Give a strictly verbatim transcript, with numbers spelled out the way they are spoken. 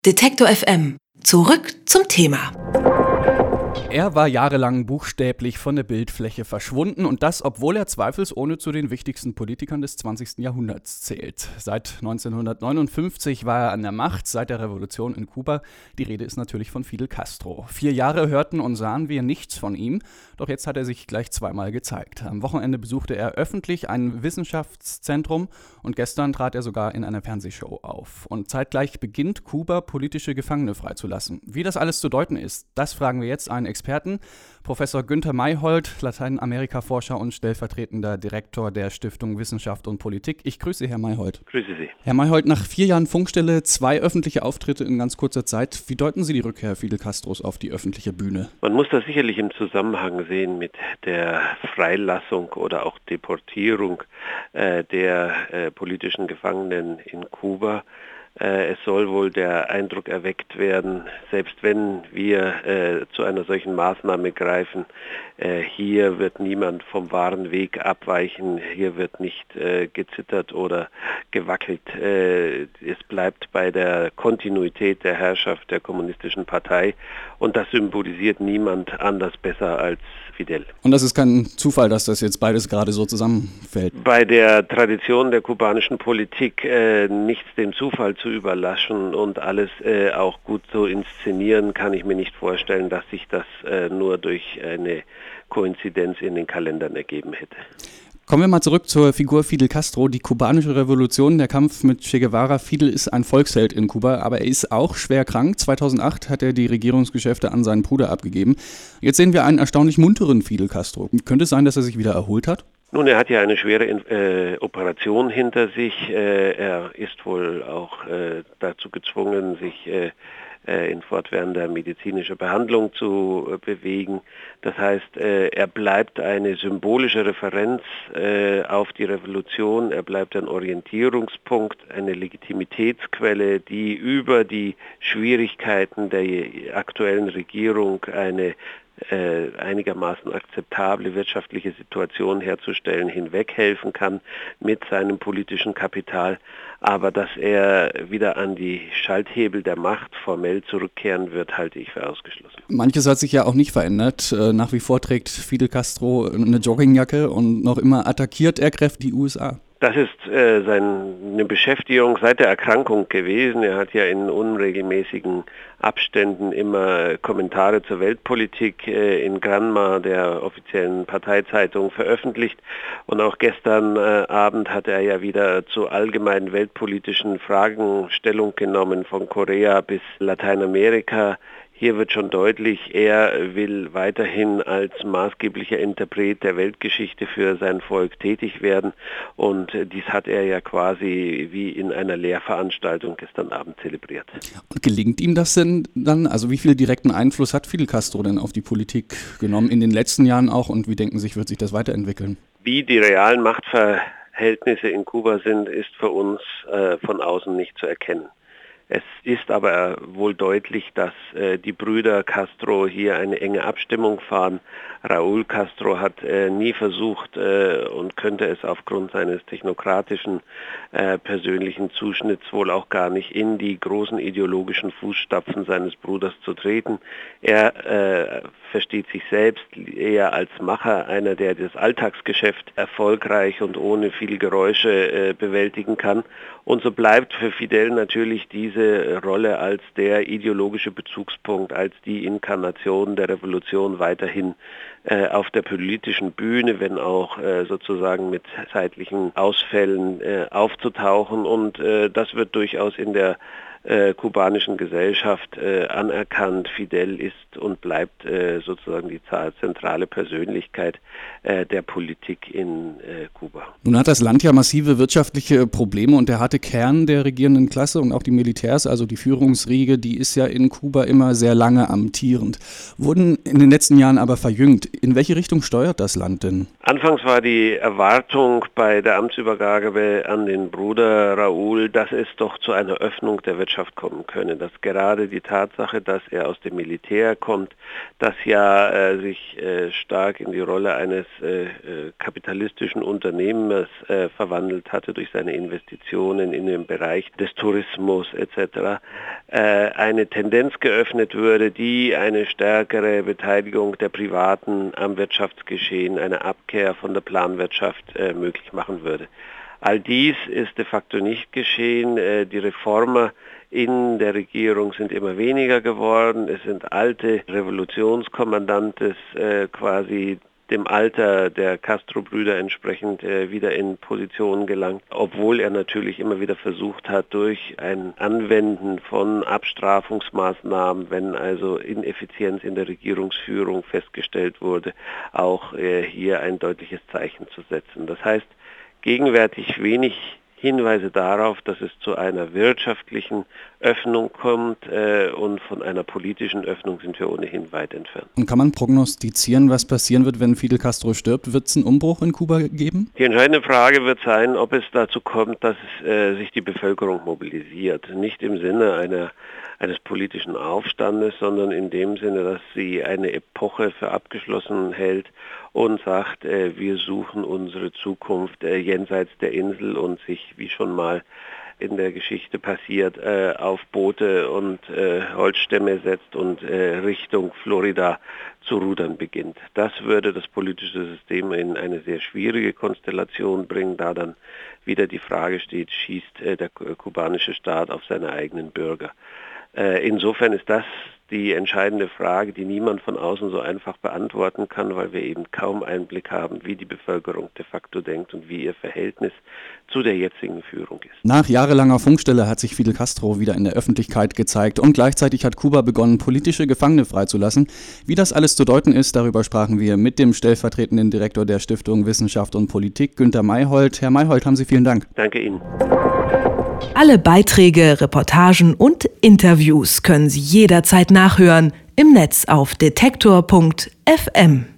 Detektor F M. Zurück zum Thema. Er war jahrelang buchstäblich von der Bildfläche verschwunden und das, obwohl er zweifelsohne zu den wichtigsten Politikern des zwanzigsten Jahrhunderts zählt. Seit neunzehnhundertneunundfünfzig war er an der Macht, seit der Revolution in Kuba. Die Rede ist natürlich von Fidel Castro. Vier Jahre hörten und sahen wir nichts von ihm, doch jetzt hat er sich gleich zweimal gezeigt. Am Wochenende besuchte er öffentlich ein Wissenschaftszentrum und gestern trat er sogar in einer Fernsehshow auf. Und zeitgleich beginnt Kuba, politische Gefangene freizulassen. Wie das alles zu deuten ist, das fragen wir jetzt einen Experten, Professor Günther Mayhold, Lateinamerika-Forscher und stellvertretender Direktor der Stiftung Wissenschaft und Politik. Ich grüße Herr Mayhold. Grüße Sie. Herr Mayhold, nach vier Jahren Funkstelle, zwei öffentliche Auftritte in ganz kurzer Zeit. Wie deuten Sie die Rückkehr Fidel Castros auf die öffentliche Bühne? Man muss das sicherlich im Zusammenhang sehen mit der Freilassung oder auch Deportierung äh, der äh, politischen Gefangenen in Kuba. Es soll wohl der Eindruck erweckt werden, selbst wenn wir äh, zu einer solchen Maßnahme greifen, äh, hier wird niemand vom wahren Weg abweichen, hier wird nicht äh, gezittert oder gewackelt. Äh, es bleibt bei der Kontinuität der Herrschaft der Kommunistischen Partei und das symbolisiert niemand anders besser als Fidel. Und das ist kein Zufall, dass das jetzt beides gerade so zusammenfällt? Bei der Tradition der kubanischen Politik äh, nichts dem Zufall zu überlassen und alles äh, auch gut zu inszenieren, kann ich mir nicht vorstellen, dass sich das äh, nur durch eine Koinzidenz in den Kalendern ergeben hätte. Kommen wir mal zurück zur Figur Fidel Castro. Die kubanische Revolution, der Kampf mit Che Guevara. Fidel ist ein Volksheld in Kuba, aber er ist auch schwer krank. zweitausendacht hat er die Regierungsgeschäfte an seinen Bruder abgegeben. Jetzt sehen wir einen erstaunlich munteren Fidel Castro. Könnte es sein, dass er sich wieder erholt hat? Nun, er hat ja eine schwere äh, Operation hinter sich. Äh, er ist wohl auch äh, dazu gezwungen, sich äh, in fortwährender medizinischer Behandlung zu äh, bewegen. Das heißt, äh, er bleibt eine symbolische Referenz äh, auf die Revolution, er bleibt ein Orientierungspunkt, eine Legitimitätsquelle, die über die Schwierigkeiten der aktuellen Regierung eine Äh, einigermaßen akzeptable wirtschaftliche Situation herzustellen, hinweghelfen kann mit seinem politischen Kapital, aber dass er wieder an die Schalthebel der Macht formell zurückkehren wird, halte ich für ausgeschlossen. Manches hat sich ja auch nicht verändert. Nach wie vor trägt Fidel Castro eine Joggingjacke und noch immer attackiert er kräftig die U S A. Das ist äh, seine Beschäftigung seit der Erkrankung gewesen. Er hat ja in unregelmäßigen Abständen immer Kommentare zur Weltpolitik äh, in Granma, der offiziellen Parteizeitung, veröffentlicht. Und auch gestern äh, Abend hat er ja wieder zu allgemeinen weltpolitischen Fragen Stellung genommen, von Korea bis Lateinamerika. Hier wird schon deutlich, er will weiterhin als maßgeblicher Interpret der Weltgeschichte für sein Volk tätig werden und dies hat er ja quasi wie in einer Lehrveranstaltung gestern Abend zelebriert. Und gelingt ihm das denn dann? Also wie viel direkten Einfluss hat Fidel Castro denn auf die Politik genommen in den letzten Jahren auch und wie denken Sie, wird sich das weiterentwickeln? Wie die realen Machtverhältnisse in Kuba sind, ist für uns äh, von außen nicht zu erkennen. Es ist aber wohl deutlich, dass äh, die Brüder Castro hier eine enge Abstimmung fahren. Raúl Castro hat äh, nie versucht äh, und könnte es aufgrund seines technokratischen äh, persönlichen Zuschnitts wohl auch gar nicht in die großen ideologischen Fußstapfen seines Bruders zu treten. Er äh, versteht sich selbst eher als Macher, einer, der das Alltagsgeschäft erfolgreich und ohne viel Geräusche äh, bewältigen kann. Und so bleibt für Fidel natürlich diese Rolle als der ideologische Bezugspunkt, als die Inkarnation der Revolution weiterhin äh, auf der politischen Bühne, wenn auch äh, sozusagen mit zeitlichen Ausfällen äh, aufzutauchen. Und äh, das wird durchaus in der Äh, kubanischen Gesellschaft äh, anerkannt. Fidel ist und bleibt äh, sozusagen die zentrale Persönlichkeit äh, der Politik in äh, Kuba. Nun hat das Land ja massive wirtschaftliche Probleme und der harte Kern der regierenden Klasse und auch die Militärs, also die Führungsriege, die ist ja in Kuba immer sehr lange amtierend. Wurden in den letzten Jahren aber verjüngt. In welche Richtung steuert das Land denn? Anfangs war die Erwartung bei der Amtsübergabe an den Bruder Raúl, dass es doch zu einer Öffnung der Wirtschaft Planwirtschaft kommen könne. Dass gerade die Tatsache, dass er aus dem Militär kommt, das ja äh, sich äh, stark in die Rolle eines äh, kapitalistischen Unternehmers äh, verwandelt hatte durch seine Investitionen in den Bereich des Tourismus et cetera, äh, eine Tendenz geöffnet würde, die eine stärkere Beteiligung der Privaten am Wirtschaftsgeschehen, eine Abkehr von der Planwirtschaft äh, möglich machen würde. All dies ist de facto nicht geschehen. Äh, die Reformer in der Regierung sind immer weniger geworden. Es sind alte Revolutionskommandantes äh, quasi dem Alter der Castro-Brüder entsprechend äh, wieder in Positionen gelangt, obwohl er natürlich immer wieder versucht hat, durch ein Anwenden von Abstrafungsmaßnahmen, wenn also Ineffizienz in der Regierungsführung festgestellt wurde, auch äh, hier ein deutliches Zeichen zu setzen. Das heißt, gegenwärtig wenig Hinweise darauf, dass es zu einer wirtschaftlichen Öffnung kommt äh, und von einer politischen Öffnung sind wir ohnehin weit entfernt. Und kann man prognostizieren, was passieren wird, wenn Fidel Castro stirbt? Wird es einen Umbruch in Kuba geben? Die entscheidende Frage wird sein, ob es dazu kommt, dass äh, sich die Bevölkerung mobilisiert. Nicht im Sinne einer eines politischen Aufstandes, sondern in dem Sinne, dass sie eine Epoche für abgeschlossen hält und sagt, äh, wir suchen unsere Zukunft äh, jenseits der Insel und sich, wie schon mal in der Geschichte passiert, äh, auf Boote und äh, Holzstämme setzt und äh, Richtung Florida zu rudern beginnt. Das würde das politische System in eine sehr schwierige Konstellation bringen, da dann wieder die Frage steht, schießt äh, der kubanische Staat auf seine eigenen Bürger. Insofern ist das die entscheidende Frage, die niemand von außen so einfach beantworten kann, weil wir eben kaum Einblick haben, wie die Bevölkerung de facto denkt und wie ihr Verhältnis zu der jetzigen Führung ist. Nach jahrelanger Funkstille hat sich Fidel Castro wieder in der Öffentlichkeit gezeigt und gleichzeitig hat Kuba begonnen, politische Gefangene freizulassen. Wie das alles zu deuten ist, darüber sprachen wir mit dem stellvertretenden Direktor der Stiftung Wissenschaft und Politik, Günter Mayhold. Herr Mayhold, haben Sie vielen Dank. Danke Ihnen. Alle Beiträge, Reportagen und Interviews können Sie jederzeit nachhören im Netz auf detektor punkt f m.